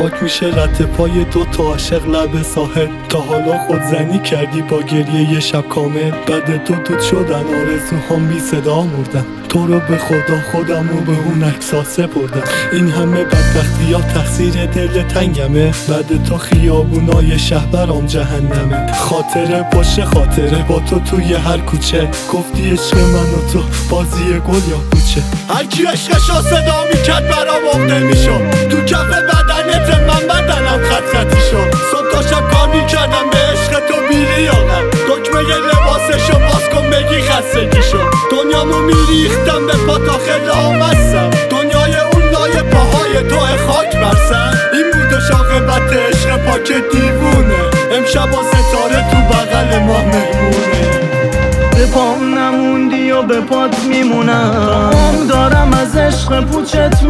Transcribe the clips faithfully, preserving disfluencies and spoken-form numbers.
خاک میشه رد پای دو تا عاشق لب ساحل. تا حالا خودزنی کردی با گریه یه شب کامل؟ بعد تو دود شدن آرزوهام بی صدا مردن. تو رو به خدا خودم رو به اون عکس‌ها سپردم. این همه بدبختی ها تقصیر دل تنگمه؟ بعد تو خیابونای شهر برام جهنمه. خاطره باشه خاطره با تو توی هر کوچه. گفتی عشق من و تو بازی گل یا کوچه. هر کی عشقشو صدا میکرد برام عقده میشد. تو کف بدنت من بدنم خط خطی شد. صبح تا شب کار میکردم به عشق تو بیری یاغم. دکمه لباسشو باز کن بگی خستگی شد. دنیامو میریختم به پا تا خیلی آمستم. دنیای اون لای پاهای تو خاک برسن. این بودش عاقبت عشق پاک دیوونه. امشب با ستاره تو بغل ما مهمونه. به پام نموندی و به پات میمونم. دارم از عشق پوچت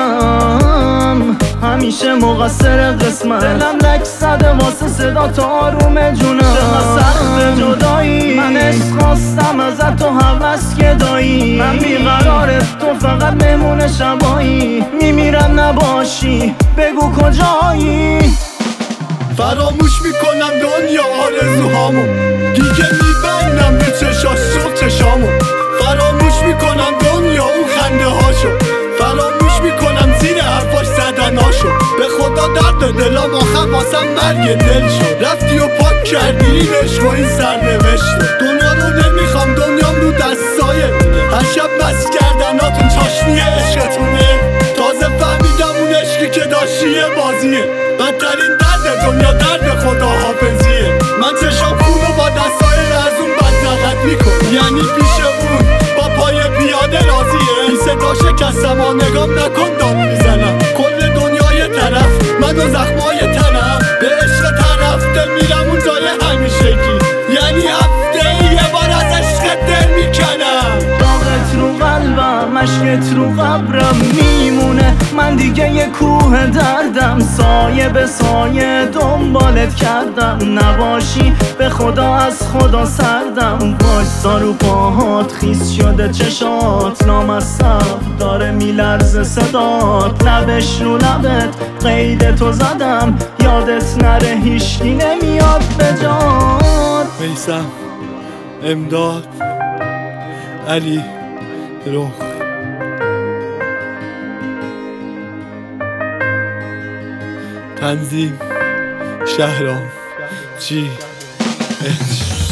میخونم. همیشه مقصر قسمت. دلم لک زده واسه صدا تا آروم جونم. چقدر سخت جدایی. من عشق خواستم ازت و هوس گدایی. من بیقرارت تو فقط مهمون شبایی. میمیرم نباشی بگو کجایی. فراموش میکنم دنیا آرزوهامو. دیگه میبندم به چشاش صبح چشامو. فراموش میکنم دنیا اون خنده هاشو. فراموش میکنم زیر حرفاش زدناشو. به خدا درد دلام آخر واسم مرگ دل شد. رفتی و پاک کردی این عشق و این سرنوشته. دنیا رو نمیخوام دنیام رو دستای مونه. هر شب مست کردناتون چاشنی عشقتونه. تازه فهمیدم اون عشقی که داشتی بازیه. بدترین درد دنیا درد خدا حافظیه. من چشام خونو با دستای لرزون بدزغت میکن. یعنی پیش اون با پای پیاده راضیه. این صدا شکستم و نگام نکن داد میزنم. کل دنیای طرف من و زخمای تنم. به عشق طرفته میرم اون جای همیشگی. یعنی هفته یه بار از عشق دل میکنم. داغت رو قلبم مشکت رو قبرم میمونه. من دیگه یه کوه دردم. سایه به سایه دنبالت کردم. نباشی به خدا از خدا سردم. وایسا رو پاهات خیس شده چشات. نامصب داره میلرزه صدات. لبش رو لبت قید تو زدم. یادت نره هیشکی نمیاد به جات. میثم، امداد، علی رخ. تنظیم شهرام جی اچ